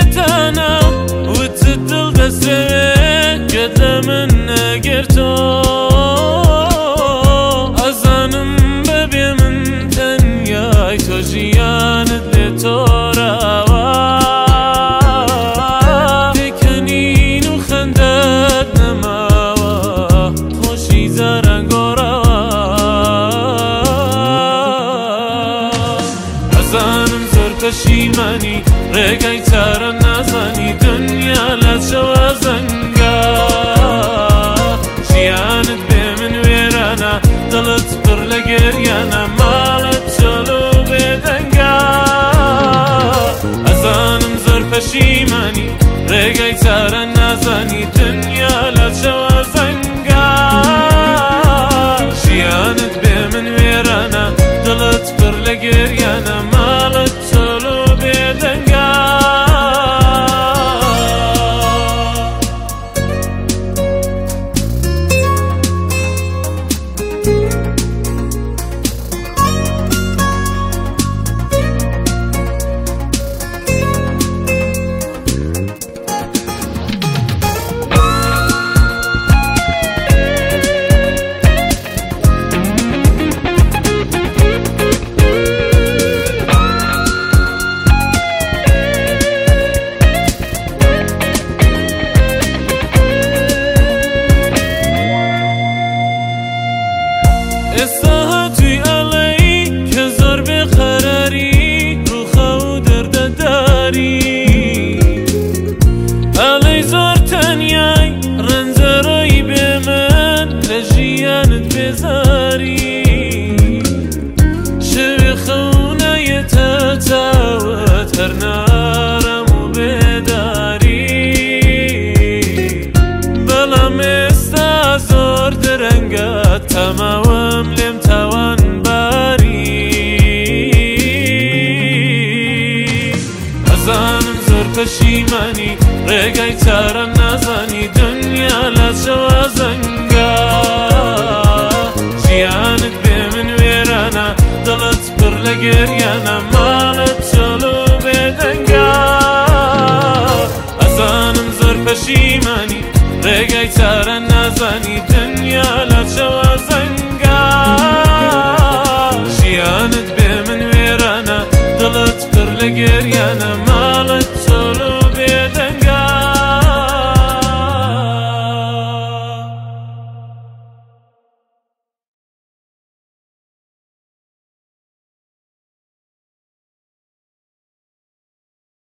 بێتانم وتت دڵ دەسەوێت گوێت لە من نەگرتۆ ئەزانم بەبێ من تەنیای تۆ ژیانت لێ تۆراوە پێکەنین و خەندەت نەماوە خۆشی زاران گۆڕاوە ئەزانم زۆر پەشیمانی ڕێگای چارە نازانی دنیا لە چەوە زەنگە ژیانت بێ من وێرانە دڵت پڕ لە گێریانە ماڵت چۆل و بێدەنگە ئەزانم زۆر پەشیمانی ڕێگای چارە نازانی دنیا لە چەوە زەنگە ژیانت بێ من وێرانە دڵت پڕ لە گێریانە ماڵت چۆل و بێدەنگە ئێستا هاتووی ئەڵێی کە زۆر بێقەراری ڕووخە و دەردەداری ئەڵێی زۆر تەنیای ڕەنجەڕۆی بێ من لە ژیانت بێزاری شەوێ خەونایەتە چاوت هەر نارەم و بێداری بەڵام ئێستا زۆر درەنگە تەماوەم لێم تاوانباری ئەزانم زۆر پەشیمانی ڕێگای چارە نازانی دنیا لە چەوە زەنگە ژیانت بێ من وێرانە دڵت پڕ لە گێریانە ماڵت چۆل و بێدەنگە ئەزانم زۆر پەشیمانی ڕێگای چارە نازانی دنیا لە چەوە